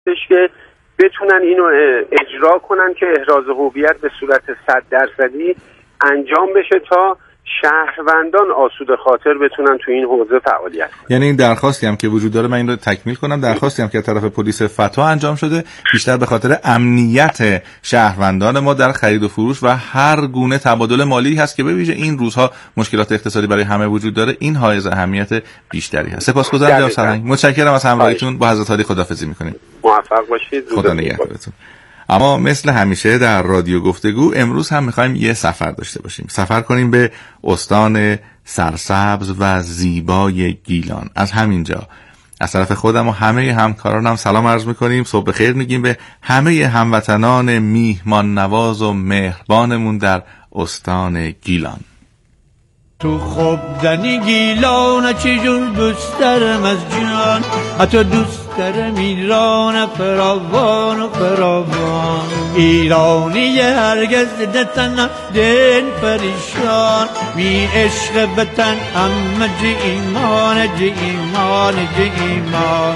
که بتونن اینو اجرا کنن که احراز هویت به صورت 100% انجام بشه تا شهروندان آسوده خاطر بتونن تو این حوزه فعالیت کنن. یعنی این درخواستی هم که وجود داره، من این رو تکمیل کنم، درخواستی هم که از طرف پلیس فتا انجام شده بیشتر به خاطر امنیت شهروندان ما در خرید و فروش و هر گونه تبادل مالی هست که به ویژه این روزها مشکلات اقتصادی برای همه وجود داره. این حائز اهمیت بیشتری هست. سپاسگزارم جناب سرهنگ، متشکرم از همراهیتون. با حضرت عالی خداحافظی می‌کنیم. موفق باشید. خدا نگهدارتون. اما مثل همیشه در رادیو گفتگو امروز هم میخوایم یه سفر داشته باشیم، سفر کنیم به استان سرسبز و زیبای گیلان. از همینجا از طرف خودم و همه همکارانم سلام عرض میکنیم، صبح بخیر میگیم به همه هموطنان میهمان نواز و مهربانمون در استان گیلان. تو خودنی گیلان چجور دوست دارم از جان، حتی دوست دارم ایران فراوان و فراوان. ایرانی هرگز نتنم دل پریشان، می عشق بتن همه جه ایمان جه ایمان جه ایمان.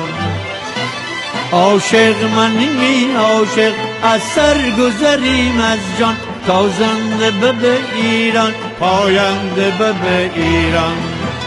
عاشق منی عاشق از سر گذریم از جان، تازنده به ایران پاینده به ایران.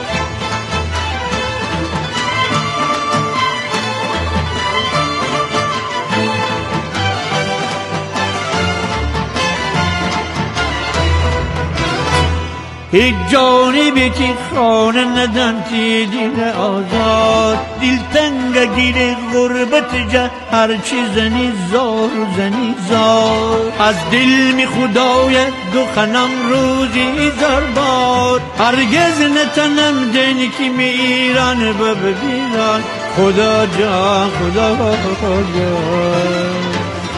هیچ جانی بیتی خانه ندن تی دل آزاد، دل تنگ گیر غربت جه هرچی زنی زار و زنی زار. از دل می خدای دو خنم روزی زار باد، هرگز نتنم دنی که می ایران ببیران. خدا جان خدا جان.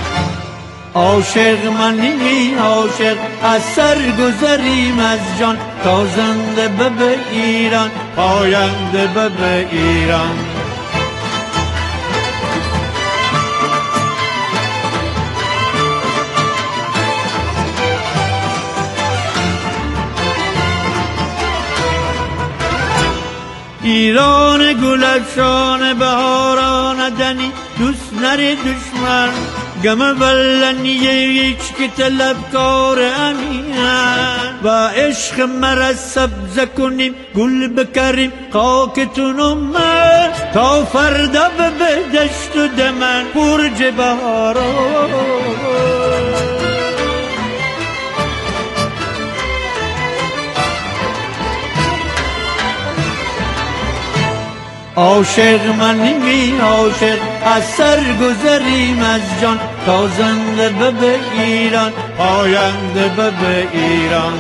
عاشق منی عاشق از سر گذریم از جان، تازنده به ایران پاینده به ایران. ایران گلفشان بهاران دنی، دوست نری دشمن گم بلنیه هیچ که طلبکار امینن. و عشق مرا سبز کنیم گل بکریم خاکتون من، تا فردا به دشت و دمن برج بهاران. عاشق منی عاشق از سر گذریم از جان، تازنده به ایران پاینده به ایران.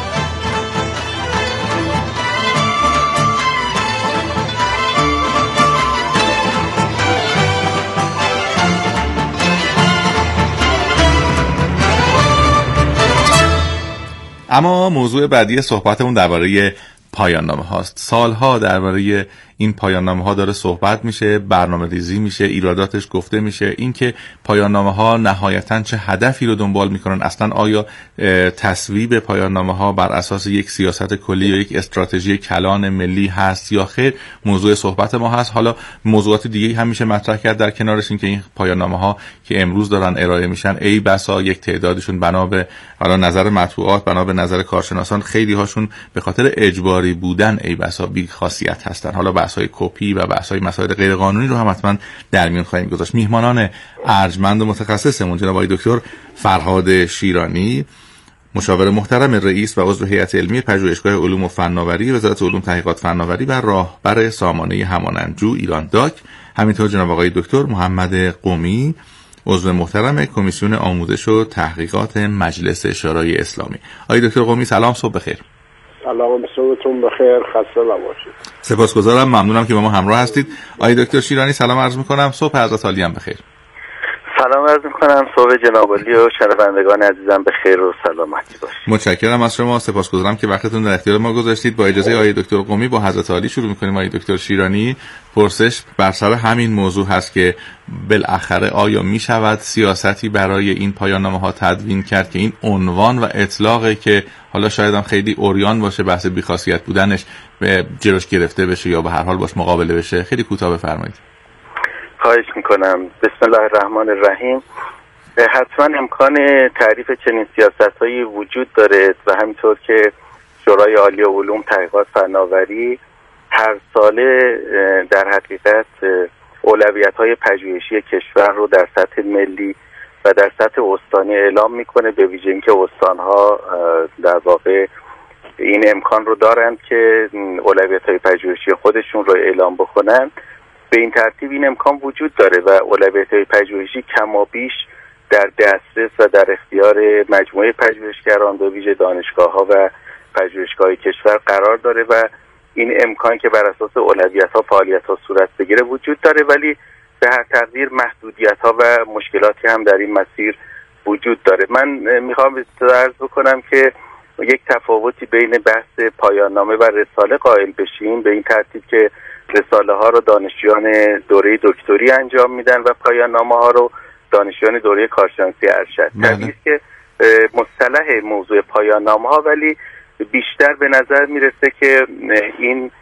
اما موضوع بعدی صحبتمون درباره پایان نامه هاست. سالها درباره این پایان نامه ها داره صحبت میشه، برنامه ریزی میشه، ایراداتش گفته میشه. این که پایان نامه ها نهایتاً چه هدفی رو دنبال میکنن، اصلا آیا تصویب پایان نامه ها بر اساس یک سیاست کلی یا یک استراتژی کلان ملی هست یا خیر، موضوع صحبت ما هست. حالا موضوعات دیگه هم میشه مطرح کرد در کنارش، این که این پایان نامه ها که امروز دارن ارائه میشن ای بسا یک تعدادشون بنا به نظر مطبوعات، بنا به نظر کارشناسان، خیلی هاشون به خاطر اجباری بودن ای بسا بی خاصیت هستن. حالا بحث‌های کپی و بحث‌های مسائل غیر قانونی رو هم حتما در میون خواهیم گذاشت. میهمانان ارجمند و متخصصمون جناب آقای دکتر فرهاد شیرانی، مشاور محترم رئیس و عضو هیئت علمی پژوهشگاه علوم و فناوری وزارت علوم تحقیقات فناوری و راهبر سامانه همانندجو ایران داک، همینطور جناب آقای دکتر محمد قمی، عضو محترم کمیسیون آموزش و تحقیقات مجلس شورای اسلامی. آقای دکتر قمی سلام، صبح بخیر. سلام، صبحتون بخیر، خسته نباشید. سپاسگزارم، ممنونم که با ما همراه هستید. آقای دکتر شیرانی سلام عرض می‌کنم، صبح حضرت عالی هم بخیر. سلام عرض می‌کنم، صبح جناب عالی و شنوندگان عزیزم بخیر و سلامتی باشید. متشکرم از شما، سپاسگزارم که وقتتون در اختیار ما گذاشتید. با اجازه آقای دکتر قمی با حضرت عالی شروع می‌کنیم. آقای دکتر شیرانی، پرسش بر سر همین موضوع هست که بالاخره آیا می‌شود سیاستی برای این پایان‌نامه‌ها تدوین کرد که این عنوان و اطلاقی که حالا شاید هم خیلی اوریان باشه، بحث بی‌خاصیت بودنش به جلوش گرفته بشه یا به هر حال باش مقابله بشه؟ خیلی کوتاه بفرمایید. خواهش میکنم. بسم الله الرحمن الرحیم. حتما امکان تعریف چنین سیاست‌هایی وجود داره و همینطور که شورای عالی علوم تحقیقات فناوری هر ساله در حقیقت اولویت‌های پژوهشی کشور رو در سطح ملی و در سطح استانی اعلام میکنه، به ویژه اینکه استان‌ها در واقع این امکان رو دارند که اولویت‌های پژوهشی خودشون رو اعلام بکنن. به این ترتیب این امکان وجود داره و اولویت‌های پژوهشی کم و بیش در دسترس و در اختیار مجموعه پژوهشگران به ویژه دانشگاه‌ها و پژوهشگاه‌های کشور قرار داره و این امکان که بر اساس اولویت‌ها فعالیت‌ها صورت بگیره وجود داره، ولی به هر تقدیر محدودیت‌ها و مشکلاتی هم در این مسیر وجود داره. من میخوام عرض بکنم که یک تفاوتی بین بحث پایان نامه و رساله قائل بشیم، به این ترتیب که رساله ها رو دانشجویان دوره دکتری انجام میدن و پایان نامه ها رو دانشجویان دوره کارشناسی ارشد. طبیعیه که مصطلح موضوع پایان نامه ها، ولی بیشتر به نظر میرسه که این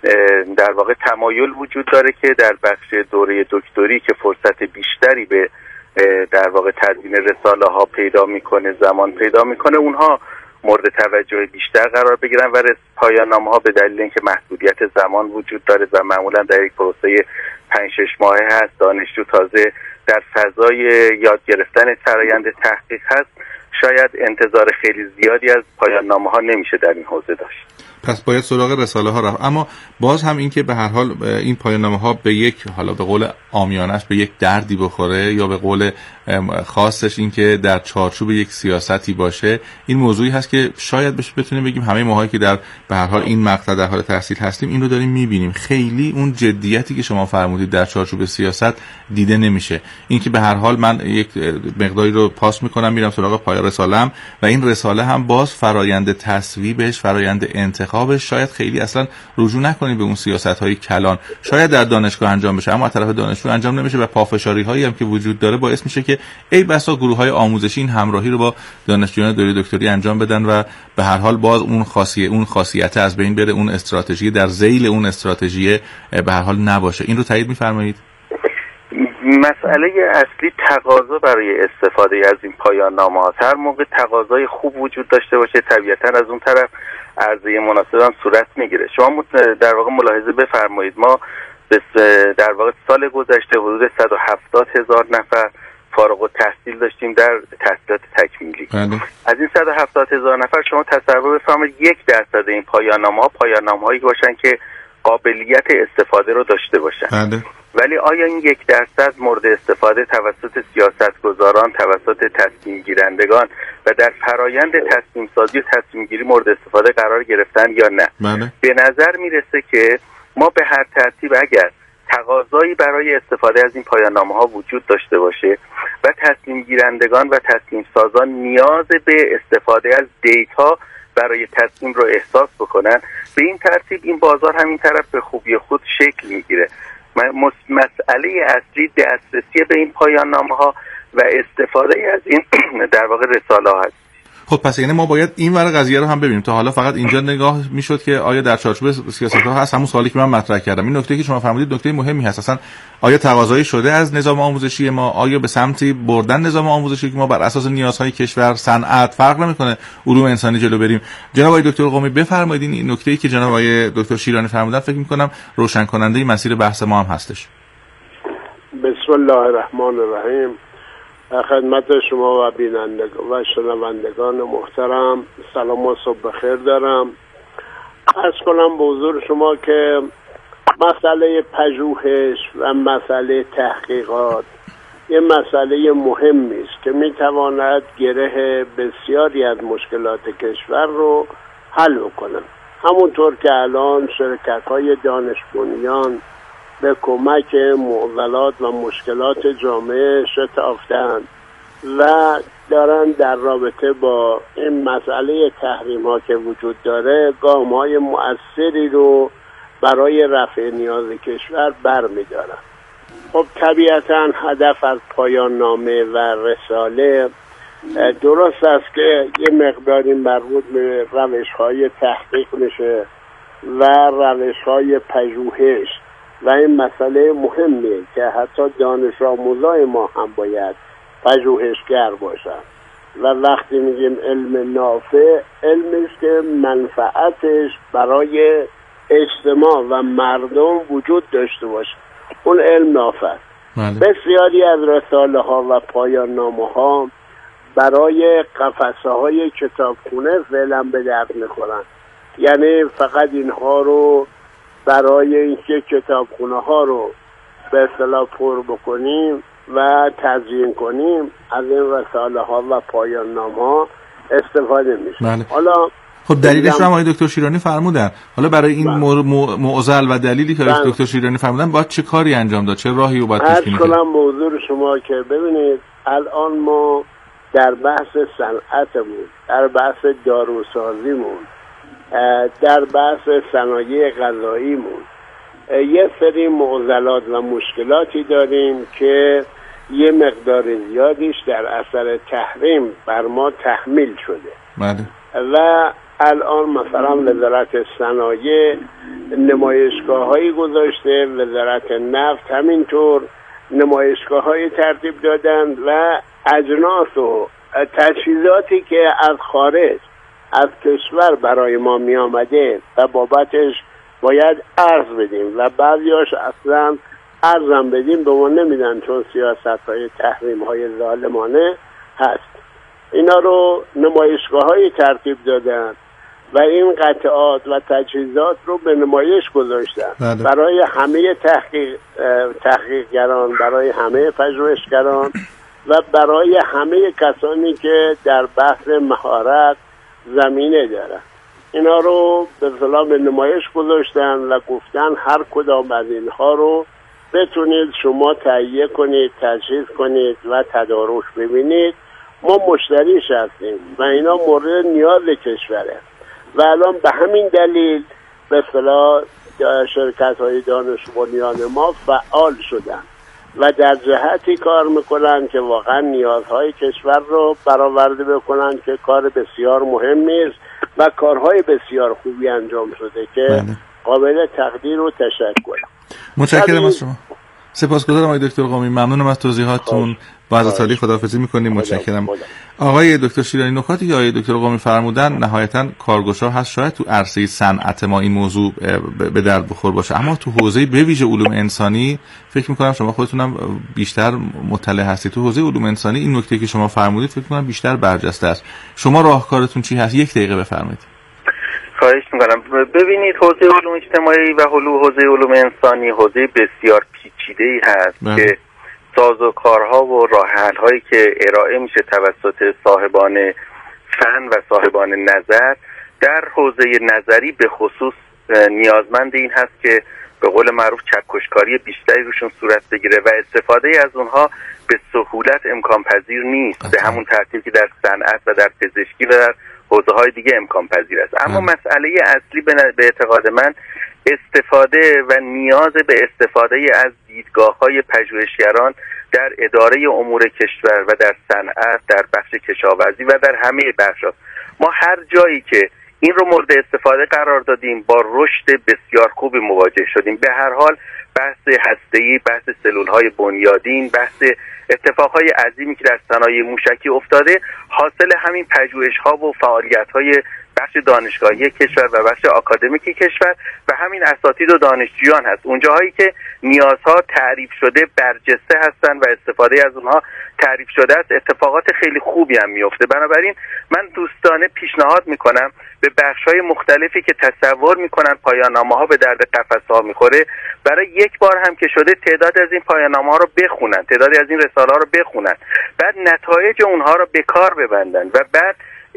در واقع تمایل وجود داره که در بخش دوره دکتری که فرصت بیشتری به در واقع تدوین رساله ها پیدا میکنه، زمان پیدا میکنه، اونها مورد توجه بیشتر قرار بگیرن و پایان نامه ها به دلیل اینکه محدودیت زمان وجود داره و معمولا در یک پروسه 5-6 ماهه هست، دانشجو تازه در فضای یاد گرفتن فرآیند تحقیق هست، شاید انتظار خیلی زیادی از پایان نامه ها نمیشه در این حوزه داشت. پس باید سراغ رساله ها رفت. اما باز هم این که به هر حال این پایان نامه ها به یک، حالا به قول عامیانش، به یک دردی بخوره یا به قول خاصش این که در چارچوب یک سیاستی باشه، این موضوعی هست که شاید بتونیم بگیم همه ماهایی که در به هر حال این مقطع در حال تحصیل هستیم این رو داریم میبینیم. خیلی اون جدیتی که شما فرمودید در چارچوب سیاست دیده نمیشه. این که به هر حال من یک مقداری رو پاس میکنم میرم سراغ پایان رساله‌ام و این رساله هم باز فرآیند تصویبش، فرآیند انتخابش شاید خیلی اصلا رجوع نکنیم به اون سیاست‌های کلان. شاید در دانشگاه انجام بشه اما از طرف دانشجو انجام نمیشه و پافشاری‌هایی هم که وجود داره باعث میشه که ای بسا گروه‌های آموزشی این همراهی رو با دانشجویان دوره دکتری انجام بدن و به هر حال باز اون خاصیت از بین بره، اون استراتژی در ذیل اون استراتژی به هر حال نباشه. این رو تایید می‌فرمایید؟ مسئله اصلی تقاضا برای استفاده از این پایان نامه‌ها. هر موقع تقاضای خوب وجود داشته باشه طبیعتاً از اون طرف عرضه مناسب هم صورت میگیره. شما در واقع ملاحظه بفرمایید ما در واقع سال گذشته حدود 170,000 نفر فارغ التحصیل داشتیم در تحصیلات تکمیلی. از این 170,000 نفر شما تصور بفرمایید 1% این پایان‌نامه‌ها پایان‌نامه‌هایی باشن که قابلیت استفاده رو داشته باشن. ولی آیا این 1% مورد استفاده توسط سیاستگزاران، توسط تصمیم گیرندگان و در فرایند تصمیم سازی و تصمیم گیری مورد استفاده قرار گرفتن یا نه؟ به نظر میرسه که ما به هر ترتیب اگر تقاضایی برای استفاده از این پایان ها وجود داشته باشه و تصمیم گیرندگان و تصمیم سازان نیاز به استفاده از دیتا برای تصمیم رو احساس بکنن، به این ترتیب این بازار همین طرف به خوبی خود شکل میگیره. مسئله اصلی دسترسی به این پایان نامه ها و استفاده از این در واقع رساله ها هست. خب پس یعنی ما باید این ور قضیه رو هم ببینیم. تا حالا فقط اینجا نگاه میشد که آیا در چارچوب سیاست‌ها هست، همون سوالی که من مطرح کردم. این نکته که شما فرمودید نکته مهمی هست. اصلا آیا تقاضایی شده از نظام آموزشی ما؟ آیا به سمتی بردن نظام آموزشی که ما بر اساس نیازهای کشور، صنعت، فرق نمیکنه، علوم انسانی جلو بریم؟ جناب آقای دکتر قمی بفرمایید این نکته‌ای که جناب آقای دکتر شیرانی فرمودن فکر می‌کنم روشن کننده مسیر بحث ما هم هستش. بسم الله الرحمن الرحیم. خدمت شما و بینندگان و شنوندگان محترم سلام و صبح بخیر دارم. عرض کنم به حضور شما که مسئله پژوهش و مسئله تحقیقات یه مسئله مهمی است که میتواند گره بسیاری از مشکلات کشور رو حل کنه. همونطور که الان شرکت‌های دانش بنیان به کمک معضلات و مشکلات جامعه شتافتند و دارن در رابطه با این مسئله تحریم ها که وجود داره گام های مؤثری رو برای رفع نیاز کشور برمی‌دارن. خب طبیعتا هدف از پایان نامه و رساله درست است که یه مقداری مربوط به روش های تحقیق میشه و روش های پژوهش و این مسئله مهمیه که حتی دانش آموزای ما هم باید پژوهشگر باشن. و وقتی میگیم علم نافع، علمی است که منفعتش برای اجتماع و مردم وجود داشته باشه، اون علم نافع است. بسیاری از رساله ها و پایان نامه ها برای قفسه های کتابخونه فعلا به درد میخورن، یعنی فقط اینها رو برای اینکه کتابخونه ها رو به اصطلاح پر بکنیم و تزیین کنیم از این رساله ها و پایان نامه ها استفاده میشه. حالا خب دلیلش رو هم آقای دکتر شیرانی فرمودن. حالا برای این معضل و دلیلی که آقای دکتر شیرانی فرمودن باید چه کاری انجام داد، چه راهی رو باید پیش بینی کرد؟ موضوع شما که ببینید الان ما در بحث صنعتمون، در بحث داروسازیمون، در بحث صنایع غذاییمون یه سری معضلات و مشکلاتی داریم که یه مقدار زیادیش در اثر تحریم بر ما تحمیل شده. و الان مثلا وزارت صنایع نمایشگاه‌هایی گذاشته، وزارت نفت همینطور نمایشگاه‌های ترتیب دادن و اجناس و تجهیزاتی که از خارج از کشور برای ما می آمده و بابتش باید ارز بدیم و بعضیاش اصلا ارزم بدیم به ما نمیدن چون سیاست‌های تحریم‌های ظالمانه هست. اینا رو نمایشگاه‌های ترتیب دادن و این قطعات و تجهیزات رو به نمایش گذاشتن برای همه تحقیقگران، برای همه پژوهشگران و برای همه کسانی که در بحث مهارت زمینه دارن. اینا رو به اصطلاح به نمایش گذاشتن و گفتن هر کدام از اینها رو بتونید شما تهیه کنید، تجهیز کنید و تدارک ببینید. ما مشتریش هستیم و اینا مورد نیاز کشوره و الان به همین دلیل به اصطلاح شرکت‌های دانش بنیان ما فعال شدن و در جهتی کار میکنن که واقعا نیازهای کشور رو برآورده بکنن که کار بسیار مهمی است و کارهای بسیار خوبی انجام شده که قابل تقدیر و تشکر. متشکرم از شما. سپاسگزارم آقای دکتر قومی، ممنونم از توضیحاتتون. بعد از سالی خداحافظی میکنیم. متشکرم. آقای دکتر شیرانی، نکاتی که آقای دکتر قومی فرمودن نهایتا کارگشا هست، شاید تو عرصه صنعت ما این موضوع به درد بخور باشه، اما تو حوزه به ویژه علوم انسانی فکر میکنم شما خودتونم بیشتر مطلع هستید. تو حوزه علوم انسانی این نکته که شما فرمودید فکر میکنم بیشتر برجسته است. شما راهکارتون چی هست؟ یک دقیقه بفرمایید. خواهش میکنم. ببینید حوزه علوم اجتماعی و حوزه علوم انسانی حوزه بسیار پیچیده‌ای هست که سازوکارها و راه‌حل‌هایی که ارائه میشه توسط صاحبان فن و صاحبان نظر در حوزه نظری به خصوص نیازمند این هست که به قول معروف چکشکاری بیشتری روشون صورت بگیره و استفاده از اونها به سهولت امکان پذیر نیست، به همون ترتیب که در صنعت و در پزشکی و در حوزه‌های دیگه امکان پذیر است. اما مسئله اصلی به اعتقاد من استفاده و نیاز به استفاده از دیدگاه‌های پژوهشگران در اداره امور کشور و در صنعت، در بخش کشاورزی و در همه بخش‌ها. ما هر جایی که این رو مورد استفاده قرار دادیم با رشد بسیار خوبی مواجه شدیم. به هر حال بحث هسته‌ای، بحث سلول‌های بنیادین، بحث اتفاقهای عظیمی که در صنایع موشکی افتاده حاصل همین پژوهش‌ها و فعالیت‌های بخش دانشگاهی کشور و بخش آکادمیک کشور و همین اساتید و دانشجویان هست. اونجاهایی که نیازها تعریف شده برجسته هستن و استفاده از اونها تعریف شده است، اتفاقات خیلی خوبی هم میفته. بنابراین من دوستانه پیشنهاد میکنم به بخش‌های مختلفی که تصور میکنن پایان‌نامه‌ها به درد قفس‌ها میخوره، برای یک بار هم که شده تعداد از این پایان‌نامه‌ها رو بخونن، تعدادی از این رساله‌ها رو بخونن، بعد نتایج اونها رو به کار ببندن و بعد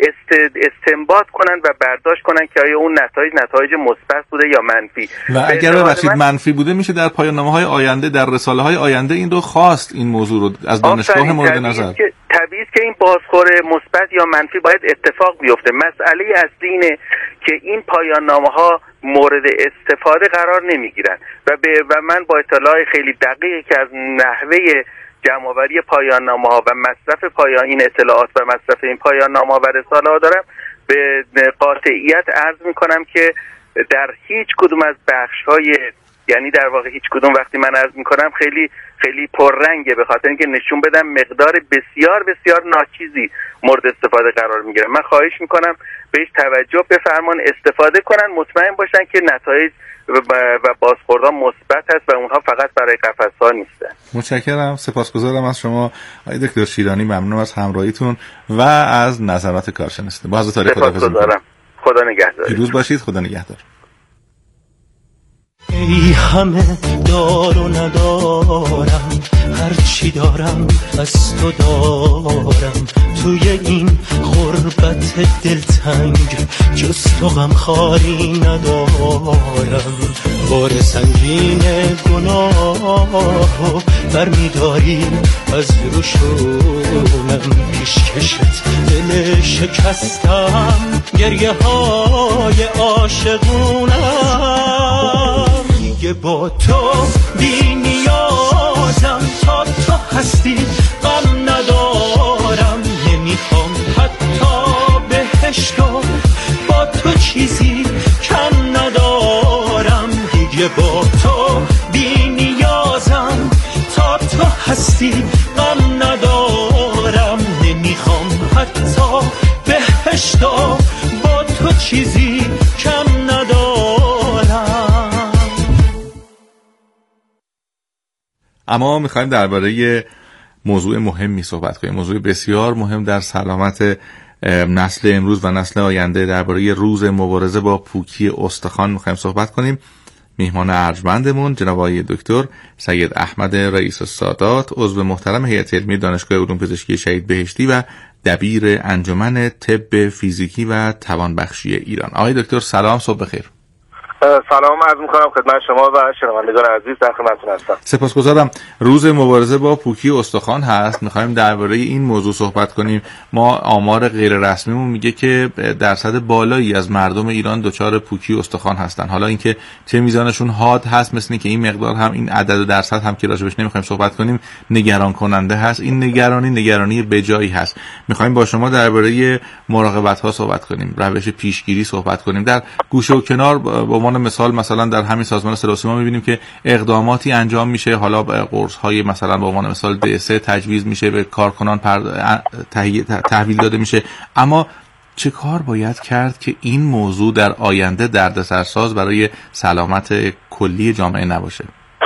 استنباط کنن و برداشت کنن که آیا اون نتایج مثبت بوده یا منفی. و اگر ببخشید منفی بوده میشه در پایان‌نامه‌های آینده، در رساله‌های آینده این رو خواست، این موضوع رو از دانشگاه مورد نظر. طبیعیه که این بازخور مثبت یا منفی باید اتفاق بیفته. مسئله اصلی اینه که این پایان‌نامه‌ها مورد استفاده قرار نمیگیرن و من با اطلاع خیلی دقیقی که از نحوه جمع‌آوری پایان‌نامه‌ها و مصرف این اطلاعات و مصرف این پایان‌نامه‌ها و رساله‌ها دارم، به قاطعیت عرض می‌کنم که در هیچ کدوم از بخش‌های یعنی در واقع هیچ کدوم وقتی من عرض میکنم خیلی خیلی پررنگه، به خاطر اینکه نشون بدم مقدار بسیار بسیار ناچیزی مورد استفاده قرار میگیره. من خواهش میکنم بهش توجه بفرمان، استفاده کنن، مطمئن باشن که نتایج و بازخوردها مثبت است و اونها فقط برای قفس‌ها نیستن. متشکرم، سپاسگزارم از شما آقای دکتر شیرانی، ممنونم از همراهیتون و از نظرات کارشناستون. با حضرت عالی خداحافظی می‌کنم. خدا نگهدار. پیروز باشید. خدا نگهدار. ای همه دار و ندارم، هرچی دارم از تو دارم، توی این غربت دلتنگ جز تو غمخواری ندارم. بار سنگین گناهو برمیداری از روشونم، پیشکشت دل شکستم، گریه های عاشقونم. دیگه با تو بی نیازم، تا تو هستی غم ندارم، نمیخوام حتی بهشتو، با تو چیزی کم ندارم. دیگه با تو بی نیازم، تا تو هستی غم ندارم، نمیخوام حتی بهشتو، با تو چیزی کم ندارم. اما میخوایم درباره موضوع مهمی صحبت کنیم، موضوع بسیار مهم در سلامت نسل امروز و نسل آینده. درباره روز مبارزه با پوکی استخوان میخوایم صحبت کنیم. میهمان ارجمندمون جناب آقای دکتر سید احمد رئیس السادات، عضو محترم هیئت علمی دانشگاه علوم پزشکی شهید بهشتی و دبیر انجمن طب فیزیکی و توانبخشی ایران. آقای دکتر سلام، صبح بخیر. سلام عرض می‌کنم خدمت شما و شنوندگان عزیز، در خدمتتون هستم. سپاسگزارم. روز مبارزه با پوکی استخوان هست، می‌خوایم درباره این موضوع صحبت کنیم. ما آمار غیر رسمیمون میگه که درصد بالایی از مردم ایران دچار پوکی استخوان هستن. حالا اینکه چه میزانشون حاد هست، مثل اینکه این مقدار هم، این عدد و درصد هم که راجبش نمی‌خوایم صحبت کنیم، نگران کننده هست. این نگرانی بجایی هست. می‌خوایم با شما درباره مراقبت‌ها صحبت کنیم، روش پیشگیری صحبت کنیم. در گوشه و کنار با مثلا در همین سازمان صدا و سیما می‌بینیم که اقداماتی انجام میشه. حالا قرص‌های مثلا به عنوان مثال D3 تجویز میشه، به کارکنان تحویل داده میشه. اما چه کار باید کرد که این موضوع در آینده دردسرساز برای سلامت کلی جامعه نباشه؟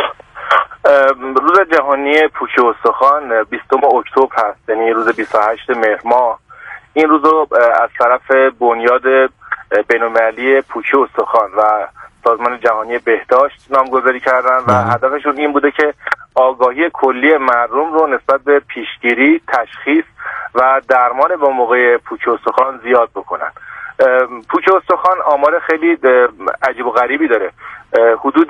روز جهانی پوکی استخوان 20 اکتبر هست، یعنی روز 28 مهر ماه. این روز رو از طرف بنیاد بین‌المللی پوکی استخوان و سازمان جهانی بهداشت نامگذاری کردن و هدفشون این بوده که آگاهی کلی مردم رو نسبت به پیشگیری، تشخیص و درمان با موقع پوکی استخوان زیاد بکنن. پوکی استخوان آمار خیلی عجیب و غریبی داره. حدود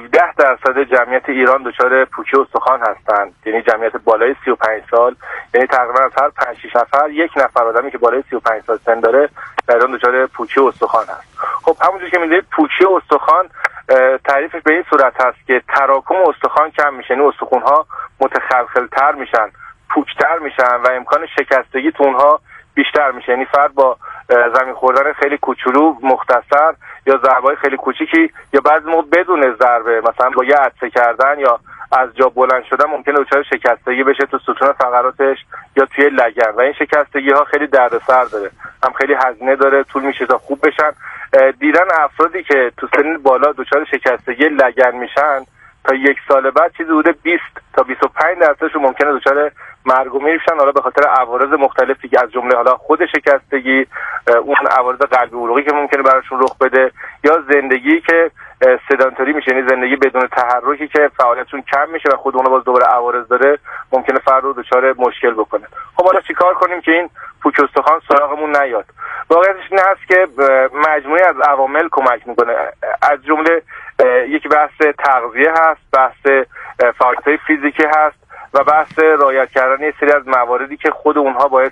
17% جمعیت ایران دچار پوکی استخوان هستند، یعنی جمعیت بالای 35 سال، یعنی تقریبا از هر 5-6 نفر یک نفر آدمی که بالای 35 سال سن داره در ایران دچار پوکی استخوان هست. خب همونجوری که می‌دونید پوکی استخوان تعریفش به این صورت هست که تراکم استخوان کم میشه، یعنی استخوان‌ها متخلخل‌تر میشن، پوکتر میشن و امکان شکستگی تو اونها بیشتر میشه. یعنی فرد با زمین خوردن خیلی کوچولو مختصر یا ضربه‌های خیلی کوچیکی یا بعضی موقع بدون ضربه، مثلا با یه عطسه کردن یا از جا بلند شدن ممکنه دچار شکستگی بشه تو ستون فقراتش یا توی لگن و این شکستگی ها خیلی دردسر داره، هم خیلی هزینه داره، طول میشه تا خوب بشن. دیدن افرادی که تو سن بالا دچار شکستگی لگن میشن تا 1 سال بعد چیزی حدود 20 تا 25% ممکنه دچار مرگ و میر بشن، حالا به خاطر عوارض مختلفی که از جمله حالا خود شکستگی، اون عوارض قلبی عروقی که ممکنه براشون رخ بده یا زندگی که سدانتری میشه، یعنی زندگی بدون تحرکی که فعالیتشون کم میشه و خود اون باز دوباره عوارض داره، ممکنه فرد رو دچار مشکل بکنه. خب حالا چیکار کنیم که این پوکی استخوان سراغمون نیاد؟ واقعیتش این هست که مجموعه از عوامل کمک میکنه، از جمله یکی بحث تغذیه هست، بحث فعالیت‌های فیزیکی هست و بحث رعایت کردن یه سری از مواردی که خود اونها باعث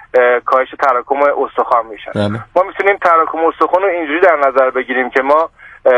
کاهش تراکم استخوان میشن. ما میتونیم تراکم استخوان رو اینجوری در نظر بگیریم که ما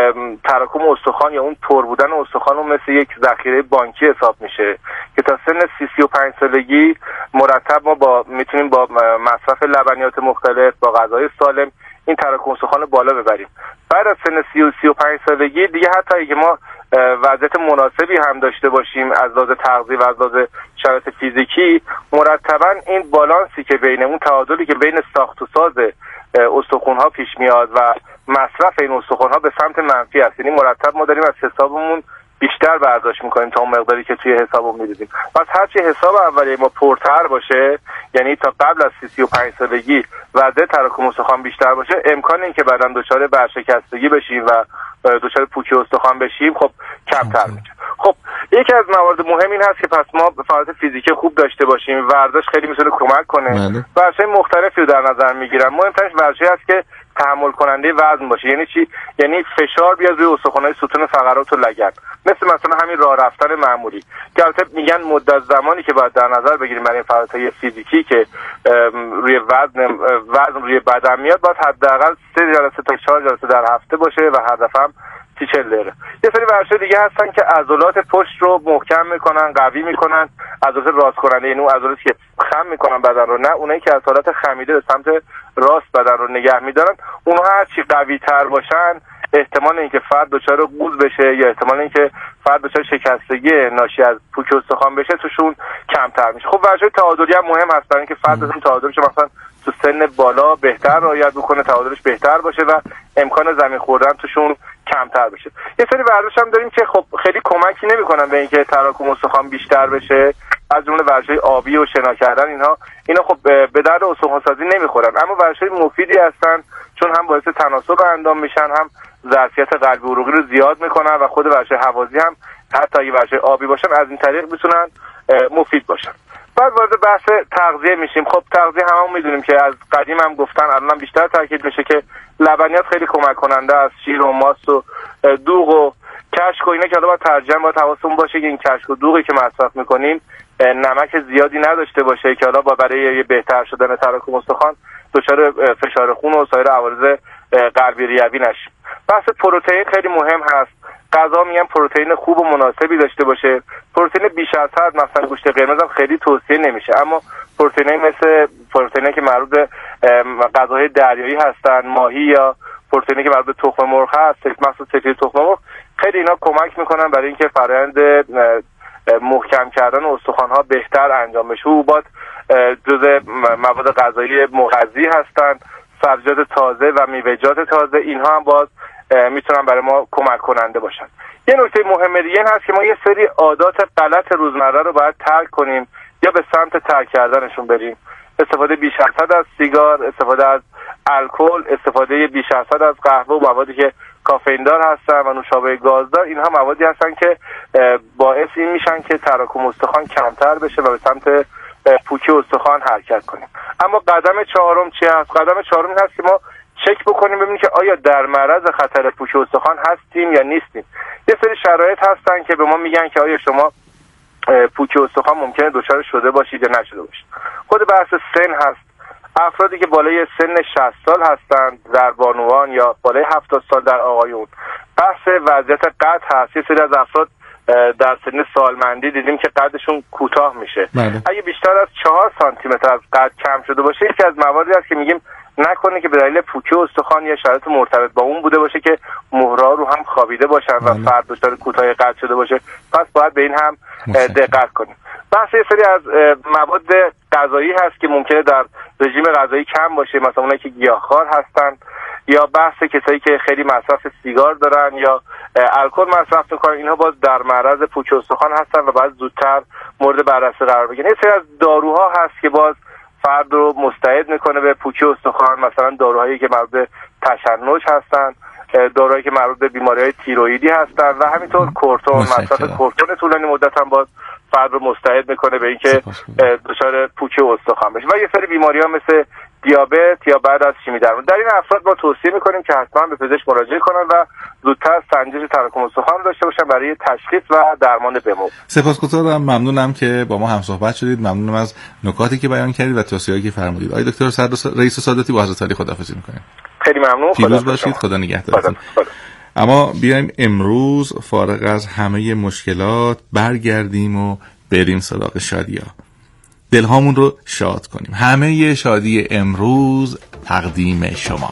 تراکم استخوان یا اون پر بودن استخوان رو مثل یک ذخیره بانکی حساب میشه که تا سن 35 سالگی مرتب ما میتونیم با مصرف لبنیات مختلف، با غذای سالم این تراکم استخوان بالا ببریم. بعد از سن 35 سالگی دیگه حتی اگه ما وضعیت مناسبی هم داشته باشیم از لحاظ تغذیه و از لحاظ شرایط فیزیکی، مرتبا این بالانسی که بین اون تعادلی که بین ساخت و ساز استخوان‌ها پیش میاد و مصرف این استخوان‌ها به سمت منفی است. یعنی مرتب ما داریم از حسابمون بیشتر برداشت میکنیم تا اون مقداری که توی حسابمون می‌ریزیم. پس هرچی حساب اولیه ما پرتر باشه، یعنی تا قبل از 35 سالگی وضع تراکم استخوان بیشتر باشه، امکان این که بعداً دچار برشکستگی بشیم و دچار پوکی استخوان بشیم خب کمتر میشه. خب یکی از موارد مهم این هست که پس ما فعالیت فیزیکی خوب داشته باشیم. ورزش خیلی میتونه کمک کنه. ورزش‌های مختلفی رو در نظر میگیرم. مهمترین ورزشی هست که تحمل کننده وزن باشه. یعنی چی؟ یعنی فشار بیاد روی استخوان‌های ستون فقرات و لگن، مثلا همین راه رفتن معمولی که البته میگن مدت زمانی که باید در نظر بگیریم برای فعالیت‌های فیزیکی که روی وزن روی بدن میاد، باید حداقل 3 جلسه تا 4 جلسه در هفته باشه و هر دفعه هم 40 دقیقه. یه سری ورزش‌های دیگه هستن که عضلات پشت رو محکم میکنن، قوی میکنن، عضلات راست کننده، یعنی اون عضلاتی که خم میکنن بدن رو، نه اونایی که از حالت خمیده به سمت راست بدن رو نگه میدارن. اونها هر چی قوی تر باشن، احتمال اینکه فرد دچار قوز بشه یا احتمال اینکه فرد دچار شکستگی ناشی از پوک استخوان بشه توشون کمتر میشه. خب ورزش‌های تعادلی هم مهم هست برای اینکه فرد بتونه تعادلش مثلا تو سن بالا بهتر رعایت بکنه، تعادلش بهتر باشه و امکان زمین خوردن توشون کمتر بشه. یه سری ورزش هم داریم که خب خیلی کمکی نمی‌کنن به اینکه تراکم استخوان بیشتر بشه، از جمله ورزش‌های آبی و شنا کردن. اینا خب به درد استخوان‌سازی نمیخورن، اما ورزش‌های مفیدی هستن چون هم باعث تناسب اندام میشن، هم ظرفیت قلبی و عروقی رو زیاد میکنن و خود ورزش هوازی هم حتی اگه ورزش آبی باشن از این طریق میتونن مفید باشن. بعد وارد بحث تغذیه میشیم. خب تغذیه همون میدونیم که از قدیم هم گفتن، الان بیشتر تاکید میشه که لبنیات خیلی کمک کننده است. شیر و ماست و دوغ و کشک و اینا که حالا باید ترجمه باید حواستون باشه که این کشک و دوغی که مصرف میکنیم نمک زیادی نداشته باشه که حالا با برای بهتر شدن تراکم استخوان دچار فشار خون و سایر عوارض قلبی ریوی نشیم. بحث پروتئین خیلی مهم هست. غذا میگن پروتئین خوب و مناسبی داشته باشه. پروتئین بیش از حد مثلا گوشت قرمز هم خیلی توصیه نمیشه، اما پروتئینی مثل پروتئینی که مربوط به غذاهای دریایی هستن، ماهی، یا پروتئینی که مربوط به تخم مرغ هست، مخصوصا سفید تخم مرغ، خیلی اینا کمک میکنن برای اینکه فرآیند محکم کردن استخوان‌ها بهتر انجام بشه. حبوبات جزء مواد غذایی مغذی هستند. سبزیجات تازه و میوه‌جات تازه اینها هم باز میتونن برای ما کمک کننده باشن. یه نکته مهم دیگه این هست که ما یه سری عادات غلط روزمره رو باید ترک کنیم یا به سمت ترک کردنشون بریم. استفاده بیش از حد از سیگار، استفاده از الکل، استفاده بیش از حد از قهوه و موادی که کافئین دار هستن و نوشابه گازدار، اینها موادی هستن که باعث این میشن که تراکم استخوان کمتر بشه و به سمت پوکی استخوان حرکت کنیم. اما قدم چهارم چی هست؟ قدم چهارم این هست که ما چک بکنیم ببینیم که آیا در معرض خطر پوکی استخوان هستیم یا نیستیم. یه سری شرایط هستن که به ما میگن که آیا شما پوکی استخوان ممکنه دچار شده باشید یا نشده باشید. خود بحث سن هست. افرادی که بالای سن 60 سال هستند در بانوان یا بالای 70 سال در آقایون، بحث وضعیت قد هست. یه سری از افراد در سن سالمندی دیدیم که قدشون کوتاه میشه. اگه بیشتر از 4 سانتی متر از قد کم شده باشه، یکی از مواردی است که میگیم نکنه که به دلیل پوکی استخوان یا شرایط مرتبط با اون بوده باشه که مهرها رو هم خوابیده باشن و فرد دچار کوتاهی قد شده باشه. پس باید به این هم دقت کنیم. بحث یه سری از مواد غذایی هست که ممکنه در رژیم غذایی کم باشه، مثلا اونایی که گیاهخوار هستن، یا بحث کسایی که خیلی مصرف سیگار دارن یا الکل مصرف میکنن، اینها باز در معرض پوکی استخوان هستن و باید زودتر مورد بررسی قرار بگیرن. یه سری از داروها هست که باز فرد رو مستعد میکنه به پوکی استخوان، مثلا داروهایی که مربوط به تشنج هستن، داروهایی که مربوط به بیماری‌های تیروئیدی هستن و همینطور کورتون. مصرف کورتون طولانی مدت هم باز فرد رو مستعد میکنه به اینکه دچار پوکی استخوان بشه. و یه سری بیماری‌ها مثل دیابت یا بعد از شیمی درمان، در این افراد ما توصیه میکنیم که حتما به پزشک مراجعه کنن و زودتر سنجش تراکم استخوان داشته باشن برای تشخیص و درمان بموقع. سپاسگزارم، ممنونم که با ما هم صحبت شدید، ممنونم از نکاتی که بیان کردید و توصیه‌ای که فرمودید. آقای دکتر رئیس ساداتی با حضرت علی خداحافظی میکنیم. خیلی ممنون. پیروز باشید، خدا نگهدارتون. اما بیایم امروز فارغ از همه مشکلات برگردیم و بریم سراغ شادی‌ها. دلهامون رو شاد کنیم. همه شادی امروز تقدیم شما.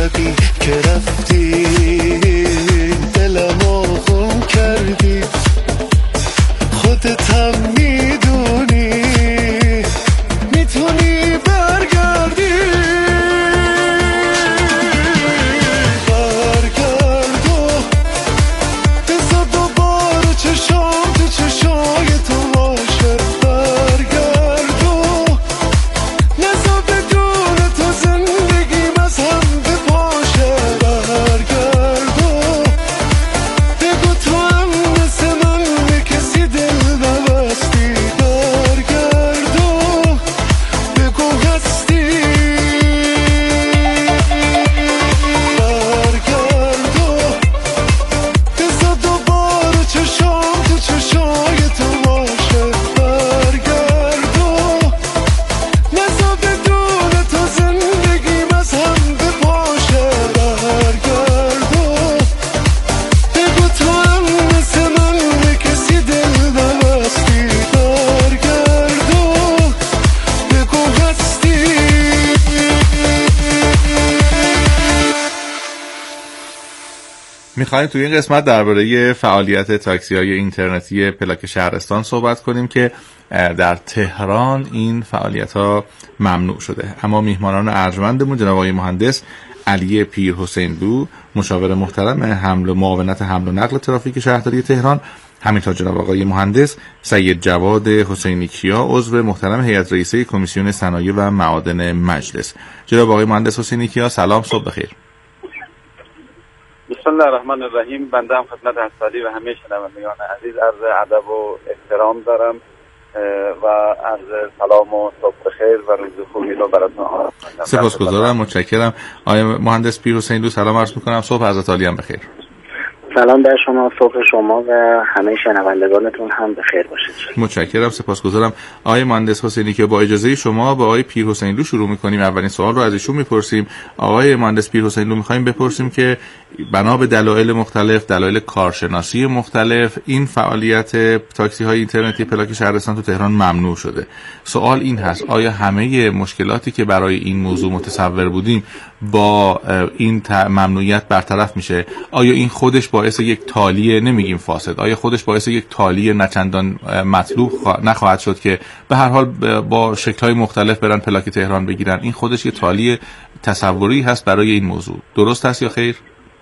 شبی که رفتی دلمو خون کردی، خودت هم میدونی میتونی برگردی. برگرد و بذار دوباره چشام تو چشای تو باشه. برگرد و نذار بدون تو زندگیم از هم بپاشه. برگرد و بگو تو هم مثل من به کسی دل نبستی. برگرد و بگو هستی. برگرد و بذار دوباره چشام تو چشای تو باشه. برگرد و نذار بدون تو زندگیم از هم بپاشه. برگرد و بگو تو هم مثل من به کسی دل نبستی. برگرد و بگو هستی. میخوایم توی این قسمت درباره فعالیت تاکسی‌های اینترنتی پلاک شهرستان صحبت کنیم که در تهران این فعالیت‌ها ممنوع شده. اما میهمانان ارجمندمون جناب آقای مهندس علی پیرحسینلو، مشاور محترم حمل و معاونت حمل و نقل ترافیک شهرداری تهران، همینطور جناب آقای مهندس سید جواد حسینی کیا، عضو محترم هیئت رئیسه کمیسیون صنایع و معادن مجلس. جناب آقای مهندس حسینی کیا، سلام، صبح بخیر. بسم الله الرحمن الرحیم. بنده هم خدمت حسالی و همه شنوندگان عزیز عرض ادب و احترام دارم و عرض سلام و صبح بخیر و روز خوبی رو براتون آرزو می‌کنم. سپاسگزارم، متشکرم. آقای مهندس پیرحسینلو سلام عرض می‌کنم، صبح حضرت عالی هم بخیر. سلام بر شما، صبح شما و همه شنوندگانتون هم بخیر باشید. متشکرم، سپاسگزارم. آقای مهندس حسینی که با اجازه شما با آقای پیرحسینلو شروع می‌کنیم. اولین سوال رو از ایشون می‌پرسیم. آقای مهندس پیرحسینلو می‌خوایم بپرسیم که بنا به دلایل مختلف، دلایل کارشناسی مختلف، این فعالیت تاکسی‌های اینترنتی پلاک شهرستان تو تهران ممنوع شده. سوال این هست: آیا همه مشکلاتی که برای این موضوع متصور بودیم با این ممنوعیت برطرف میشه؟ آیا این خودش باعث یک تالیه، نمیگیم فاسد، آیا خودش باعث یک تالیه نچندان مطلوب نخواهد شد که به هر حال با شکل‌های مختلف برن پلاک تهران بگیرن؟ این خودش یک تالیه تصوری هست برای این موضوع، درست است یا خیر؟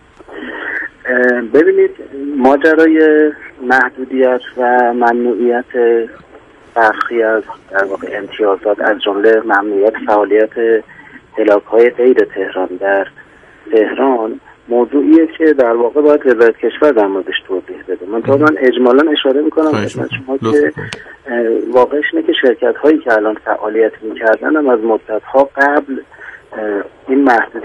ببینید، ماجرای محدودیت و ممنوعیت برخی از در واقع امتیازات از جمله ممنوعیت فعالیت پلاک‌های غیر تهران در تهران موضوعیه که در واقع باید وزارت کشور در موردش توضیح بده. من اجمالا اشاره میکنم خدمت شما که واقعش اینه که شرکت هایی که الان فعالیت میکردن هم از مدت ها قبل این محدودیت